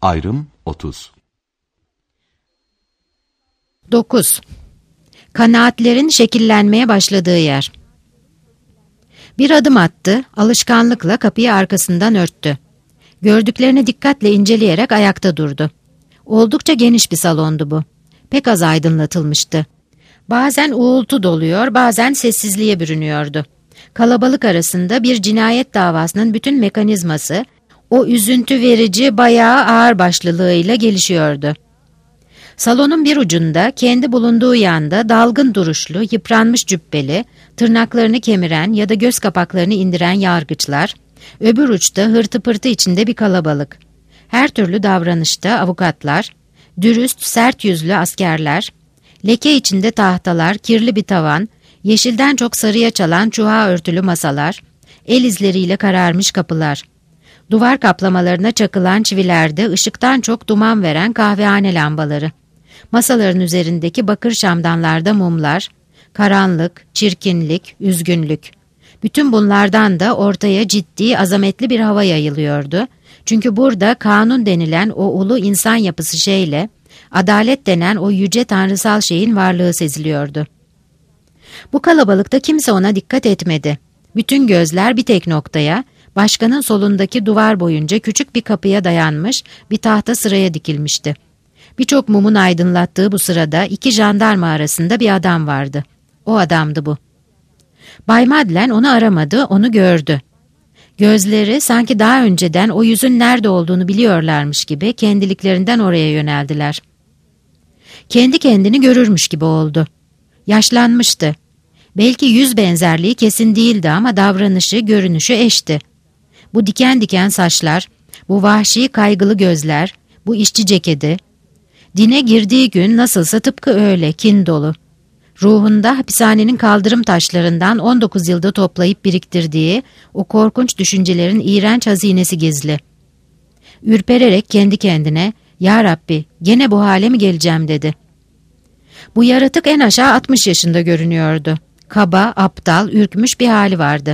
Ayrım 30. 9. Kanaatlerin şekillenmeye başladığı yer. Bir adım attı, alışkanlıkla kapıyı arkasından örttü. Gördüklerini dikkatle inceleyerek ayakta durdu. Oldukça geniş bir salondu bu. Pek az aydınlatılmıştı. Bazen uğultu doluyor, bazen sessizliğe bürünüyordu. Kalabalık arasında bir cinayet davasının bütün mekanizması, o üzüntü verici bayağı ağırbaşlılığıyla gelişiyordu. Salonun bir ucunda, kendi bulunduğu yanda dalgın duruşlu, yıpranmış cübbeli, tırnaklarını kemiren ya da göz kapaklarını indiren yargıçlar, öbür uçta hırtı pırtı içinde bir kalabalık. Her türlü davranışta avukatlar, dürüst, sert yüzlü askerler, leke içinde tahtalar, kirli bir tavan, yeşilden çok sarıya çalan çuha örtülü masalar, el izleriyle kararmış kapılar. Duvar kaplamalarına çakılan çivilerde ışıktan çok duman veren kahvehane lambaları. Masaların üzerindeki bakır şamdanlarda mumlar, karanlık, çirkinlik, üzgünlük. Bütün bunlardan da ortaya ciddi, azametli bir hava yayılıyordu. Çünkü burada kanun denilen o ulu insan yapısı şeyle, adalet denen o yüce tanrısal şeyin varlığı seziliyordu. Bu kalabalıkta kimse ona dikkat etmedi. Bütün gözler bir tek noktaya, başkanın solundaki duvar boyunca küçük bir kapıya dayanmış bir tahta sıraya dikilmişti. Birçok mumun aydınlattığı bu sırada iki jandarma arasında bir adam vardı. O adamdı bu. Bay Madeleine onu aramadı, onu gördü. Gözleri sanki daha önceden o yüzün nerede olduğunu biliyorlarmış gibi kendiliklerinden oraya yöneldiler. Kendi kendini görürmüş gibi oldu. Yaşlanmıştı. Belki yüz benzerliği kesin değildi ama davranışı, görünüşü eşti. Bu diken diken saçlar, bu vahşi kaygılı gözler, bu işçi ceketi. Dine girdiği gün nasılsa tıpkı öyle, kin dolu. Ruhunda hapishanenin kaldırım taşlarından 19 yılda toplayıp biriktirdiği o korkunç düşüncelerin iğrenç hazinesi gizli. Ürpererek kendi kendine, "Ya Rabbi, gene bu hale mi geleceğim?" dedi. Bu yaratık en aşağı 60 yaşında görünüyordu. Kaba, aptal, ürkmüş bir hali vardı.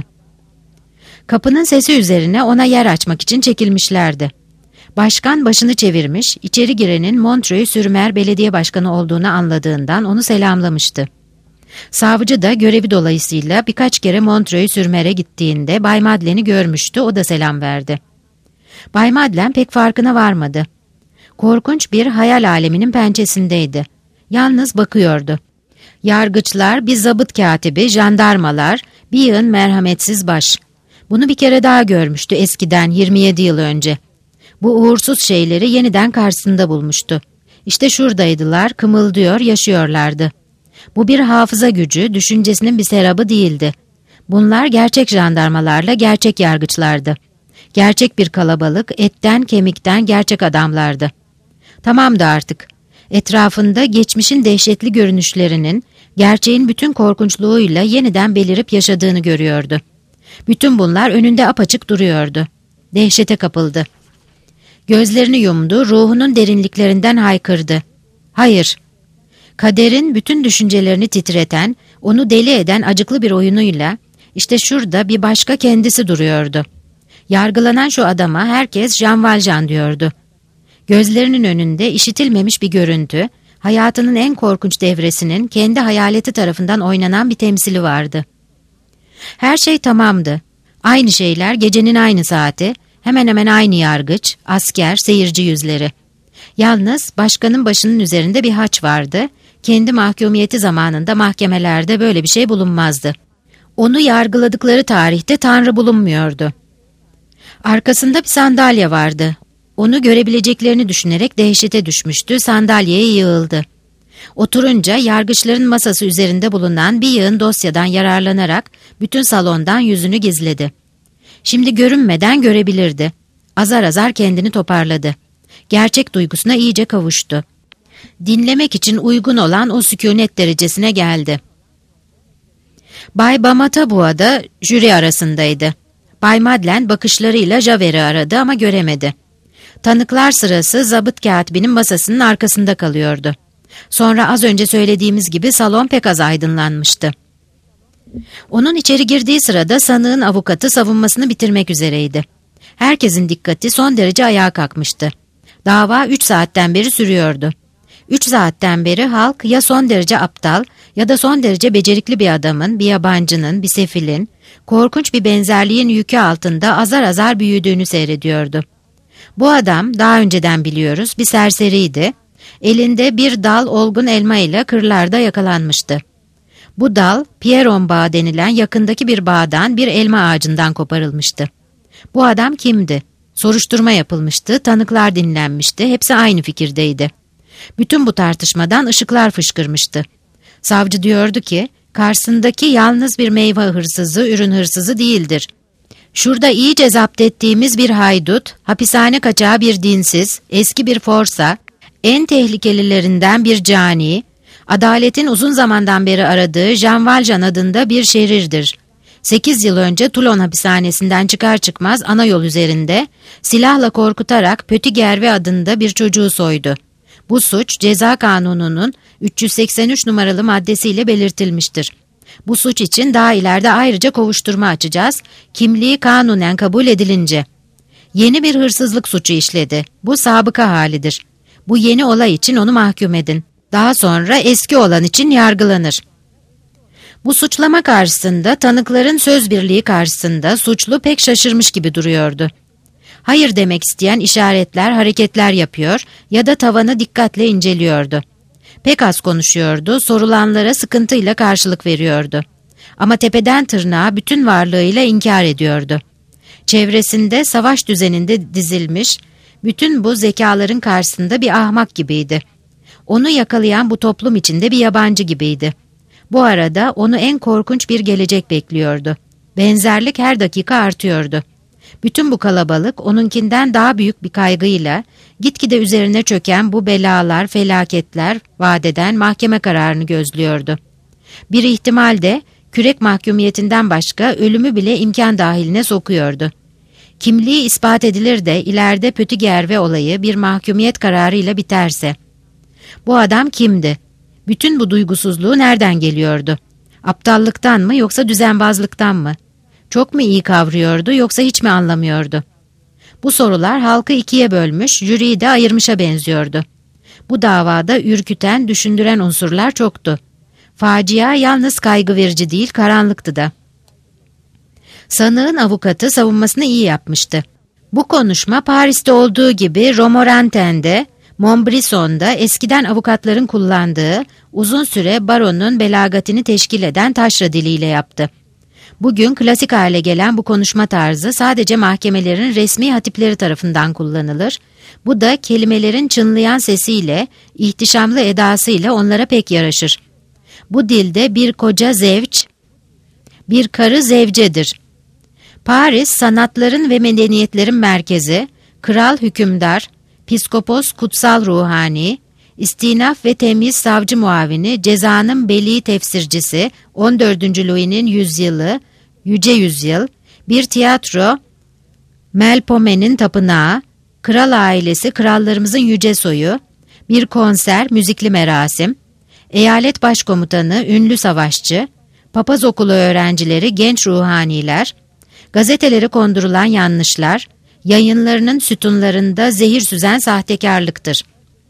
Kapının sesi üzerine ona yer açmak için çekilmişlerdi. Başkan başını çevirmiş, içeri girenin Montreuil-sur-Mer belediye başkanı olduğunu anladığından onu selamlamıştı. Savcı da görevi dolayısıyla birkaç kere Montreuil-sur-Mer'e gittiğinde Bay Madeleine'i görmüştü, o da selam verdi. Bay Madeleine pek farkına varmadı. Korkunç bir hayal aleminin pençesindeydi. Yalnız bakıyordu. Yargıçlar, bir zabıt katibi, jandarmalar, bir yığın merhametsiz baş. Bunu bir kere daha görmüştü eskiden, 27 yıl önce. Bu uğursuz şeyleri yeniden karşısında bulmuştu. İşte şuradaydılar, kımıldıyor, yaşıyorlardı. Bu bir hafıza gücü, düşüncesinin bir serabı değildi. Bunlar gerçek jandarmalarla gerçek yargıçlardı. Gerçek bir kalabalık, etten kemikten gerçek adamlardı. Tamamdı artık. Etrafında geçmişin dehşetli görünüşlerinin, gerçeğin bütün korkunçluğuyla yeniden belirip yaşadığını görüyordu. Bütün bunlar önünde apaçık duruyordu. Dehşete kapıldı. Gözlerini yumdu, ruhunun derinliklerinden haykırdı. Hayır. Kaderin bütün düşüncelerini titreten, onu deli eden acıklı bir oyunuyla, işte şurada bir başka kendisi duruyordu. Yargılanan şu adama herkes Jean Valjean diyordu. Gözlerinin önünde işitilmemiş bir görüntü, hayatının en korkunç devresinin kendi hayaleti tarafından oynanan bir temsili vardı. Her şey tamamdı. Aynı şeyler, gecenin aynı saati, hemen hemen aynı yargıç, asker, seyirci yüzleri. Yalnız başkanın başının üzerinde bir haç vardı. Kendi mahkumiyeti zamanında mahkemelerde böyle bir şey bulunmazdı. Onu yargıladıkları tarihte Tanrı bulunmuyordu. Arkasında bir sandalye vardı. Onu görebileceklerini düşünerek dehşete düşmüştü, sandalyeye yığıldı. Oturunca yargıçların masası üzerinde bulunan bir yığın dosyadan yararlanarak bütün salondan yüzünü gizledi. Şimdi görünmeden görebilirdi. Azar azar kendini toparladı. Gerçek duygusuna iyice kavuştu. Dinlemek için uygun olan o sükunet derecesine geldi. Bay Bamatabois da jüri arasındaydı. Bay Madeleine bakışlarıyla Javert'i aradı ama göremedi. Tanıklar sırası zabıt katibinin masasının arkasında kalıyordu. Sonra az önce söylediğimiz gibi salon pek az aydınlanmıştı. Onun içeri girdiği sırada sanığın avukatı savunmasını bitirmek üzereydi. Herkesin dikkati son derece ayağa kalkmıştı. Dava 3 saatten beri sürüyordu. 3 saatten beri halk ya son derece aptal ya da son derece becerikli bir adamın, bir yabancının, bir sefilin, korkunç bir benzerliğin yükü altında azar azar büyüdüğünü seyrediyordu. Bu adam, daha önceden biliyoruz, bir serseriydi. Elinde bir dal olgun elma ile kırlarda yakalanmıştı. Bu dal, Pierron Bağı denilen yakındaki bir bağdan bir elma ağacından koparılmıştı. Bu adam kimdi? Soruşturma yapılmıştı, tanıklar dinlenmişti, hepsi aynı fikirdeydi. Bütün bu tartışmadan ışıklar fışkırmıştı. Savcı diyordu ki, karşısındaki yalnız bir meyve hırsızı, ürün hırsızı değildir. Şurada iyice zapt ettiğimiz bir haydut, hapishane kaçağı bir dinsiz, eski bir forsa, en tehlikelilerinden bir cani, adaletin uzun zamandan beri aradığı Jean Valjean adında bir şerirdir. 8 yıl önce Toulon hapishanesinden çıkar çıkmaz ana yol üzerinde silahla korkutarak Petit Gervais adında bir çocuğu soydu. Bu suç ceza kanununun 383 numaralı maddesiyle belirtilmiştir. Bu suç için daha ileride ayrıca kovuşturma açacağız, kimliği kanunen kabul edilince. Yeni bir hırsızlık suçu işledi. Bu sabıka halidir. Bu yeni olay için onu mahkum edin. Daha sonra eski olan için yargılanır. Bu suçlama karşısında, tanıkların söz birliği karşısında suçlu pek şaşırmış gibi duruyordu. Hayır demek isteyen işaretler, hareketler yapıyor ya da tavanı dikkatle inceliyordu. Pek az konuşuyordu, sorulanlara sıkıntıyla karşılık veriyordu. Ama tepeden tırnağa bütün varlığıyla inkar ediyordu. Çevresinde savaş düzeninde dizilmiş, bütün bu zekaların karşısında bir ahmak gibiydi. Onu yakalayan bu toplum içinde bir yabancı gibiydi. Bu arada onu en korkunç bir gelecek bekliyordu. Benzerlik her dakika artıyordu. Bütün bu kalabalık onunkinden daha büyük bir kaygıyla gitgide üzerine çöken bu belalar, felaketler vaat eden mahkeme kararını gözlüyordu. Bir ihtimal de kürek mahkumiyetinden başka ölümü bile imkan dahiline sokuyordu. Kimliği ispat edilir de ileride Petit Gervais olayı bir mahkumiyet kararıyla biterse. Bu adam kimdi? Bütün bu duygusuzluğu nereden geliyordu? Aptallıktan mı yoksa düzenbazlıktan mı? Çok mu iyi kavruyordu yoksa hiç mi anlamıyordu? Bu sorular halkı ikiye bölmüş, jüriyi de ayırmışa benziyordu. Bu davada ürküten, düşündüren unsurlar çoktu. Facia yalnız kaygı verici değil, karanlıktı da. Sanığın avukatı savunmasını iyi yapmıştı. Bu konuşma Paris'te olduğu gibi Romorantin'de, Montbrisson'da eskiden avukatların kullandığı, uzun süre baronun belagatini teşkil eden taşra diliyle yaptı. Bugün klasik hale gelen bu konuşma tarzı sadece mahkemelerin resmi hatipleri tarafından kullanılır. Bu da kelimelerin çınlayan sesiyle, ihtişamlı edasıyla onlara pek yaraşır. Bu dilde bir koca zevç, bir karı zevcedir. Paris, sanatların ve medeniyetlerin merkezi, kral hükümdar, piskopos kutsal ruhani, istinaf ve temiz savcı muavini, cezanın beli tefsircisi, 14. Louis'nin yüzyılı, yüce yüzyıl, bir tiyatro, Melpome'nin tapınağı, kral ailesi, krallarımızın yüce soyu, bir konser, müzikli merasim, eyalet başkomutanı, ünlü savaşçı, papaz okulu öğrencileri, genç ruhaniler, gazetelere kondurulan yanlışlar, yayınlarının sütunlarında zehir süzen sahtekarlıktır.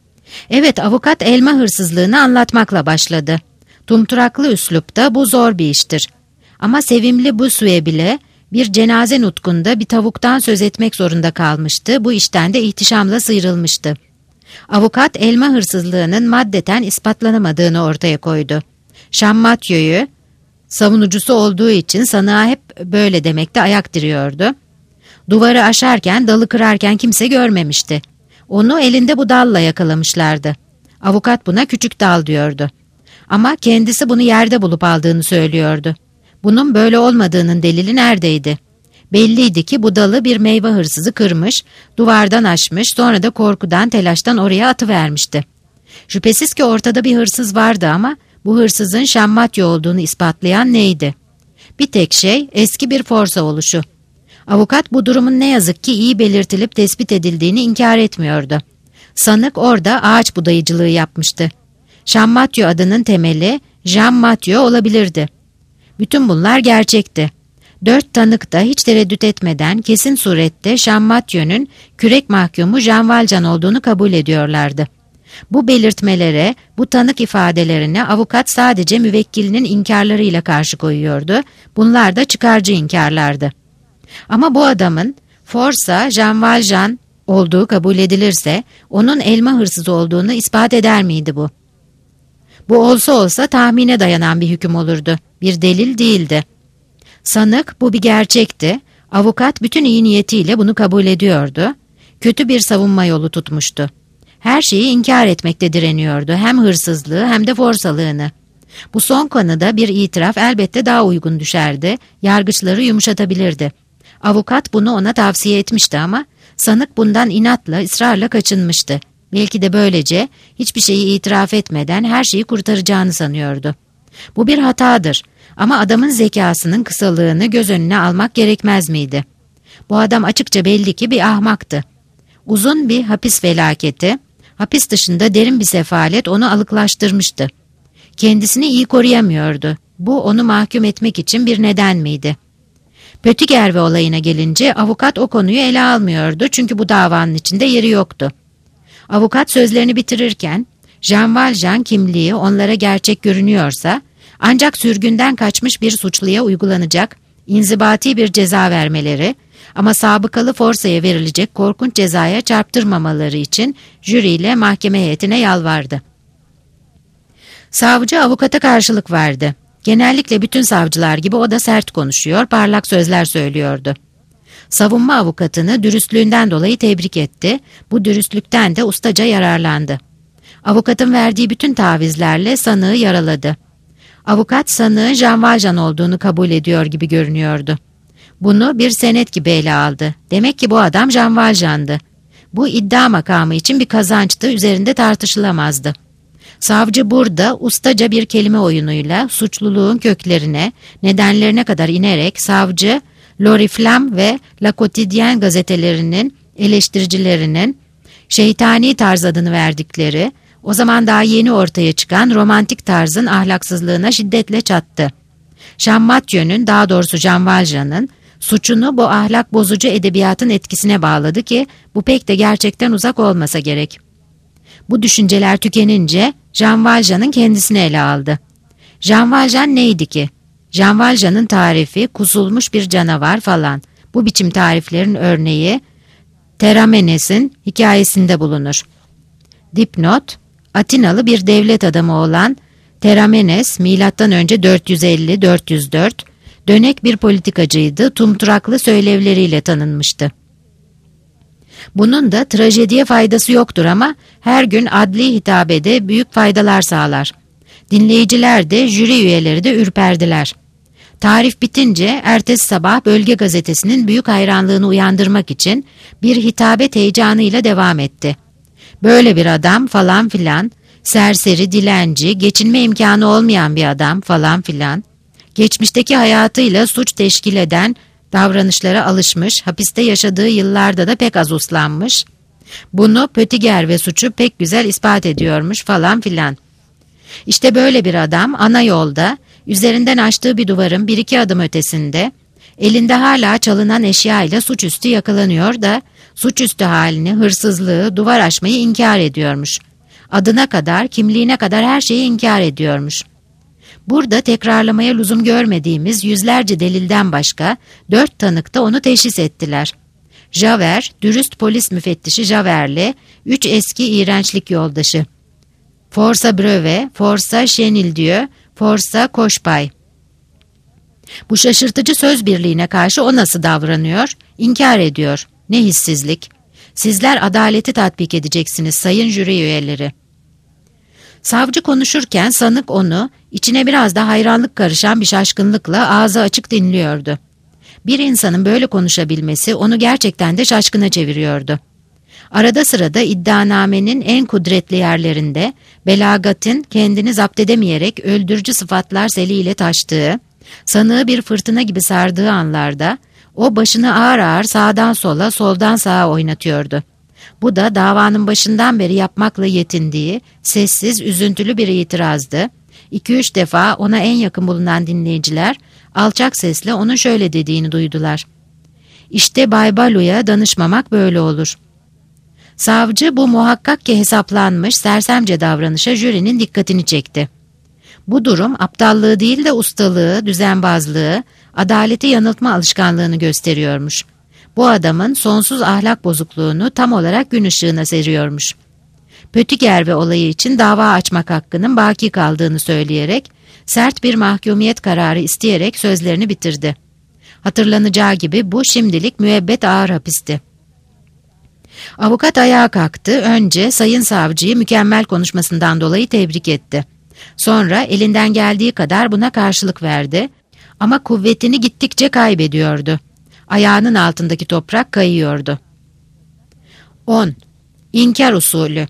Evet, avukat elma hırsızlığını anlatmakla başladı. Tumturaklı üslupta bu zor bir iştir. Ama sevimli Bossuet bile bir cenaze nutkunda bir tavuktan söz etmek zorunda kalmıştı. Bu işten de ihtişamla sıyrılmıştı. Avukat elma hırsızlığının maddeten ispatlanamadığını ortaya koydu. Champmathieu'yu savunucusu olduğu için sanığa hep böyle demekte ayak diriyordu. Duvarı aşarken, dalı kırarken kimse görmemişti. Onu elinde bu dalla yakalamışlardı. Avukat buna küçük dal diyordu. Ama kendisi bunu yerde bulup aldığını söylüyordu. Bunun böyle olmadığının delili neredeydi? Belliydi ki bu dalı bir meyve hırsızı kırmış, duvardan aşmış, sonra da korkudan, telaştan oraya atıvermişti. Şüphesiz ki ortada bir hırsız vardı ama bu hırsızın Champmathieu olduğunu ispatlayan neydi? Bir tek şey eski bir forsa oluşu. Avukat bu durumun ne yazık ki iyi belirtilip tespit edildiğini inkar etmiyordu. Sanık orada ağaç budayıcılığı yapmıştı. Champmathieu adının temeli Jean Mathieu olabilirdi. Bütün bunlar gerçekti. 4 tanık da hiç tereddüt etmeden kesin surette Şammatyon'un kürek mahkumu Jean Valjean olduğunu kabul ediyorlardı. Bu belirtmelere, bu tanık ifadelerine avukat sadece müvekkilinin inkarlarıyla karşı koyuyordu. Bunlar da çıkarcı inkarlardı. Ama bu adamın Forsa Jean Valjean olduğu kabul edilirse onun elma hırsızı olduğunu ispat eder miydi bu? Bu olsa olsa tahmine dayanan bir hüküm olurdu. Bir delil değildi. Sanık bu bir gerçekti. Avukat bütün iyi niyetiyle bunu kabul ediyordu. Kötü bir savunma yolu tutmuştu. Her şeyi inkar etmekte direniyordu. Hem hırsızlığı hem de forsalığını. Bu son konuda bir itiraf elbette daha uygun düşerdi. Yargıçları yumuşatabilirdi. Avukat bunu ona tavsiye etmişti ama sanık bundan inatla, ısrarla kaçınmıştı. Belki de böylece hiçbir şeyi itiraf etmeden her şeyi kurtaracağını sanıyordu. Bu bir hatadır ama adamın zekasının kısalığını göz önüne almak gerekmez miydi? Bu adam açıkça belli ki bir ahmaktı. Uzun bir hapis felaketi, hapis dışında derin bir sefalet onu alıklaştırmıştı. Kendisini iyi koruyamıyordu. Bu onu mahkum etmek için bir neden miydi? Pötigerve olayına gelince avukat o konuyu ele almıyordu çünkü bu davanın içinde yeri yoktu. Avukat sözlerini bitirirken Jean Valjean kimliği onlara gerçek görünüyorsa ancak sürgünden kaçmış bir suçluya uygulanacak inzibati bir ceza vermeleri ama sabıkalı Forsa'ya verilecek korkunç cezaya çarptırmamaları için jüriyle mahkeme heyetine yalvardı. Savcı avukata karşılık verdi. Genellikle bütün savcılar gibi o da sert konuşuyor, parlak sözler söylüyordu. Savunma avukatını dürüstlüğünden dolayı tebrik etti. Bu dürüstlükten de ustaca yararlandı. Avukatın verdiği bütün tavizlerle sanığı yaraladı. Avukat sanığın Jean Valjean olduğunu kabul ediyor gibi görünüyordu. Bunu bir senet gibi ele aldı. Demek ki bu adam Jean Valjean'dı. Bu iddia makamı için bir kazançtı, üzerinde tartışılamazdı. Savcı burada ustaca bir kelime oyunuyla suçluluğun köklerine, nedenlerine kadar inerek savcı, L'Oriflamme ve La Quotidienne gazetelerinin eleştiricilerinin şeytani tarz adını verdikleri, o zaman daha yeni ortaya çıkan romantik tarzın ahlaksızlığına şiddetle çattı. Şammatyon'un, daha doğrusu Jean Valjean'ın suçunu bu ahlak bozucu edebiyatın etkisine bağladı ki bu pek de gerçekten uzak olmasa gerek. Bu düşünceler tükenince Jean Valjean'ın kendisini ele aldı. Jean Valjean neydi ki? Jean Valjean'ın tarifi kusulmuş bir canavar falan. Bu biçim tariflerin örneği Teramenes'in hikayesinde bulunur. Dipnot, Atinalı bir devlet adamı olan Teramenes, M.Ö. 450-404, dönek bir politikacıydı, tumturaklı söylevleriyle tanınmıştı. Bunun da trajediye faydası yoktur ama her gün adli hitabede büyük faydalar sağlar. Dinleyiciler de jüri üyeleri de ürperdiler. Tarif bitince ertesi sabah Bölge Gazetesi'nin büyük hayranlığını uyandırmak için bir hitabet heyecanıyla devam etti. Böyle bir adam falan filan, serseri, dilenci, geçinme imkanı olmayan bir adam falan filan, geçmişteki hayatıyla suç teşkil eden davranışlara alışmış, hapiste yaşadığı yıllarda da pek az uslanmış, bunu Pötigerve suçu pek güzel ispat ediyormuş falan filan. İşte böyle bir adam ana yolda, üzerinden açtığı bir duvarın bir iki adım ötesinde, elinde hala çalınan eşyayla suçüstü yakalanıyor da, suçüstü halini, hırsızlığı, duvar aşmayı inkar ediyormuş. Adına kadar, kimliğine kadar her şeyi inkar ediyormuş. Burada tekrarlamaya lüzum görmediğimiz yüzlerce delilden başka 4 tanık da onu teşhis ettiler. Javert, dürüst polis müfettişi Javert'le 3 eski iğrençlik yoldaşı. Forsa Brevet, Forsa Chenildieu, Forsa Cochepaille. Bu şaşırtıcı söz birliğine karşı o nasıl davranıyor? İnkar ediyor. Ne hissizlik. Sizler adaleti tatbik edeceksiniz sayın jüri üyeleri. Savcı konuşurken sanık onu, içine biraz da hayranlık karışan bir şaşkınlıkla ağzı açık dinliyordu. Bir insanın böyle konuşabilmesi onu gerçekten de şaşkına çeviriyordu. Arada sırada iddianamenin en kudretli yerlerinde, belagatin kendini zapt edemeyerek öldürücü sıfatlar seliyle taştığı, sanığı bir fırtına gibi sardığı anlarda, o başını ağır ağır sağdan sola, soldan sağa oynatıyordu. Bu da davanın başından beri yapmakla yetindiği, sessiz, üzüntülü bir itirazdı. 2-3 defa ona en yakın bulunan dinleyiciler, alçak sesle onun şöyle dediğini duydular. İşte Bay Balu'ya danışmamak böyle olur. Savcı bu muhakkak ki hesaplanmış sersemce davranışa jürinin dikkatini çekti. Bu durum aptallığı değil de ustalığı, düzenbazlığı, adaleti yanıltma alışkanlığını gösteriyormuş. Bu adamın sonsuz ahlak bozukluğunu tam olarak gün ışığına seriyormuş. Pötigerve olayı için dava açmak hakkının baki kaldığını söyleyerek, sert bir mahkumiyet kararı isteyerek sözlerini bitirdi. Hatırlanacağı gibi bu şimdilik müebbet ağır hapisti. Avukat ayağa kalktı, önce sayın savcıyı mükemmel konuşmasından dolayı tebrik etti. Sonra elinden geldiği kadar buna karşılık verdi ama kuvvetini gittikçe kaybediyordu. Ayağının altındaki toprak kayıyordu. 10. İnkar usulü.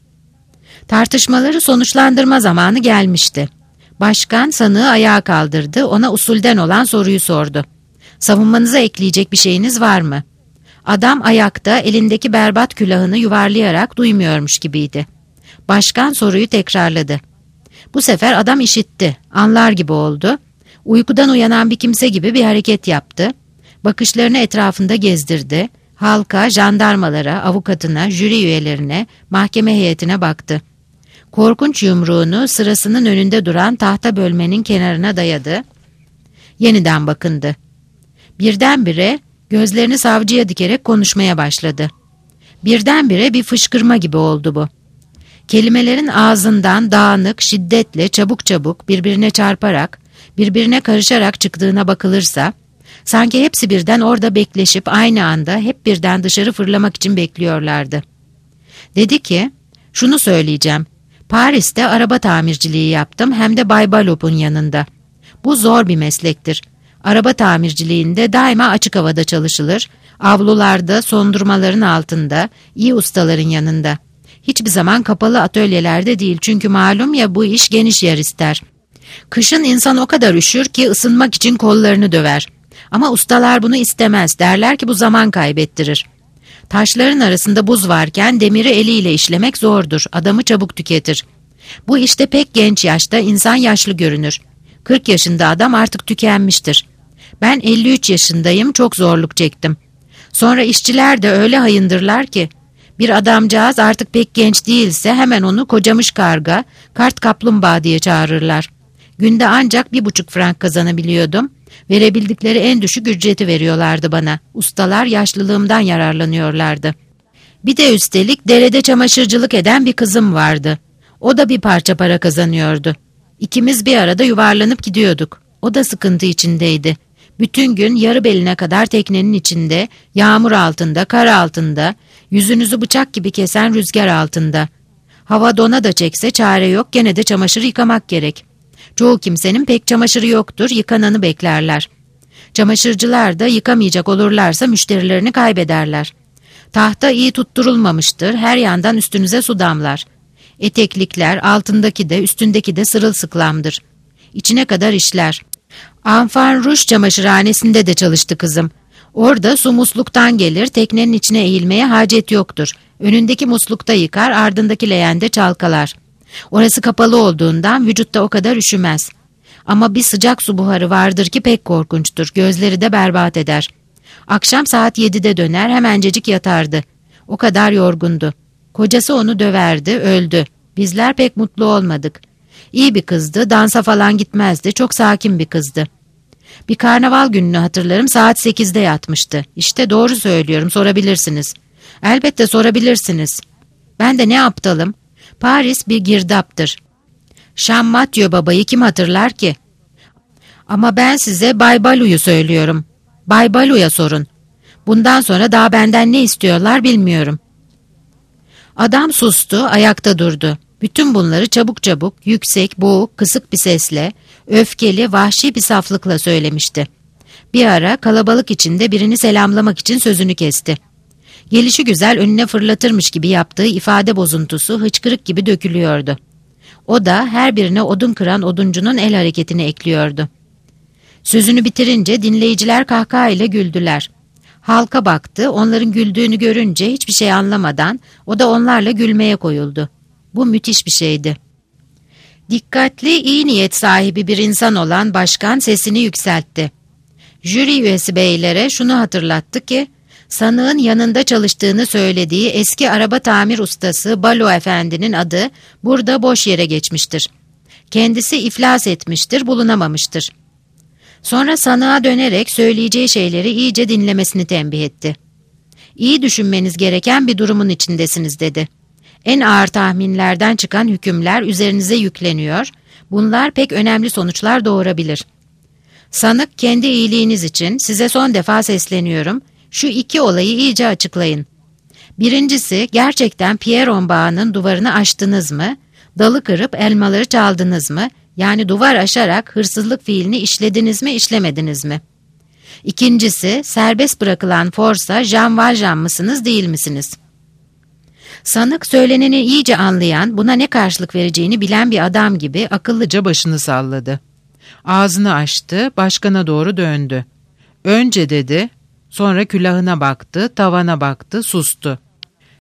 Tartışmaları sonuçlandırma zamanı gelmişti. Başkan sanığı ayağa kaldırdı, ona usulden olan soruyu sordu. Savunmanıza ekleyecek bir şeyiniz var mı? Adam ayakta elindeki berbat külahını yuvarlayarak duymuyormuş gibiydi. Başkan soruyu tekrarladı. Bu sefer adam işitti, anlar gibi oldu. Uykudan uyanan bir kimse gibi bir hareket yaptı. Bakışlarını etrafında gezdirdi. Halka, jandarmalara, avukatına, jüri üyelerine, mahkeme heyetine baktı. Korkunç yumruğunu sırasının önünde duran tahta bölmenin kenarına dayadı. Yeniden bakındı. Birdenbire gözlerini savcıya dikerek konuşmaya başladı. Birdenbire bir fışkırma gibi oldu bu. Kelimelerin ağzından dağınık, şiddetle, çabuk çabuk, birbirine çarparak, birbirine karışarak çıktığına bakılırsa, sanki hepsi birden orada bekleşip aynı anda hep birden dışarı fırlamak için bekliyorlardı. Dedi ki, şunu söyleyeceğim, Paris'te araba tamirciliği yaptım hem de Bay Balop'un yanında. Bu zor bir meslektir. Araba tamirciliğinde daima açık havada çalışılır, avlularda, sondurmaların altında, iyi ustaların yanında. Hiçbir zaman kapalı atölyelerde değil çünkü malum ya bu iş geniş yer ister. Kışın insan o kadar üşür ki ısınmak için kollarını döver. Ama ustalar bunu istemez, derler ki bu zaman kaybettirir. Taşların arasında buz varken demiri eliyle işlemek zordur, adamı çabuk tüketir. Bu işte pek genç yaşta insan yaşlı görünür. 40 yaşında adam artık tükenmiştir. Ben 53 yaşındayım, çok zorluk çektim. Sonra işçiler de öyle hayındırlar ki, bir adamcağız artık pek genç değilse hemen onu kocamış karga, kart kaplumbağa diye çağırırlar. Günde ancak 1,5 frank kazanabiliyordum. Verebildikleri en düşük ücreti veriyorlardı bana. Ustalar yaşlılığımdan yararlanıyorlardı. Bir de üstelik derede çamaşırcılık eden bir kızım vardı. O da bir parça para kazanıyordu. İkimiz bir arada yuvarlanıp gidiyorduk. O da sıkıntı içindeydi. Bütün gün yarı beline kadar teknenin içinde, yağmur altında, kar altında, yüzünüzü bıçak gibi kesen rüzgar altında. Hava dona da çekse çare yok, gene de çamaşır yıkamak gerek. Çoğu kimsenin pek çamaşırı yoktur, yıkananı beklerler. Çamaşırcılar da yıkamayacak olurlarsa müşterilerini kaybederler. Tahta iyi tutturulmamıştır, her yandan üstünüze su damlar. Eteklikler altındaki de üstündeki de sırılsıklamdır. İçine kadar işler. Enfant Rouge çamaşırhanesinde de çalıştı kızım. Orada su musluktan gelir, teknenin içine eğilmeye hacet yoktur. Önündeki muslukta yıkar, ardındaki leğende çalkalar. Orası kapalı olduğundan vücutta o kadar üşümez. Ama bir sıcak su buharı vardır ki pek korkunçtur, gözleri de berbat eder. Akşam saat 7'de döner, hemencecik yatardı. O kadar yorgundu. Kocası onu döverdi, öldü. Bizler pek mutlu olmadık. İyi bir kızdı, dansa falan gitmezdi, çok sakin bir kızdı. Bir karnaval gününü hatırlarım, saat 8'de yatmıştı. İşte doğru söylüyorum, sorabilirsiniz. Elbette sorabilirsiniz. Ben de ne aptalım. Paris bir girdaptır. Şam Mathieu babayı kim hatırlar ki? Ama ben size Bay Balu'yu söylüyorum. Bay Balu'ya sorun. Bundan sonra daha benden ne istiyorlar bilmiyorum. Adam sustu, ayakta durdu. Bütün bunları çabuk çabuk, yüksek, boğuk, kısık bir sesle, öfkeli, vahşi bir saflıkla söylemişti. Bir ara kalabalık içinde birini selamlamak için sözünü kesti. Gelişigüzel önüne fırlatırmış gibi yaptığı ifade bozuntusu hıçkırık gibi dökülüyordu. O da her birine odun kıran oduncunun el hareketini ekliyordu. Sözünü bitirince dinleyiciler kahkahayla güldüler. Halka baktı, onların güldüğünü görünce hiçbir şey anlamadan o da onlarla gülmeye koyuldu. Bu müthiş bir şeydi. Dikkatli, iyi niyet sahibi bir insan olan başkan sesini yükseltti. Jüri üyesi beylere şunu hatırlattı ki, sanığın yanında çalıştığını söylediği eski araba tamir ustası Balo Efendi'nin adı burada boş yere geçmiştir. Kendisi iflas etmiştir, bulunamamıştır. Sonra sanığa dönerek söyleyeceği şeyleri iyice dinlemesini tembih etti. İyi düşünmeniz gereken bir durumun içindesiniz dedi. En ağır tahminlerden çıkan hükümler üzerinize yükleniyor, bunlar pek önemli sonuçlar doğurabilir. Sanık kendi iyiliğiniz için size son defa sesleniyorum, şu iki olayı iyice açıklayın. Birincisi, gerçekten Pierron Bağı'nın duvarını aştınız mı, dalı kırıp elmaları çaldınız mı, yani duvar aşarak hırsızlık fiilini işlediniz mi, işlemediniz mi? İkincisi, serbest bırakılan Forsa Jean Valjean mısınız, değil misiniz? Sanık söyleneni iyice anlayan, buna ne karşılık vereceğini bilen bir adam gibi akıllıca başını salladı. Ağzını açtı, başkana doğru döndü. Önce dedi, sonra külahına baktı, tavana baktı, sustu.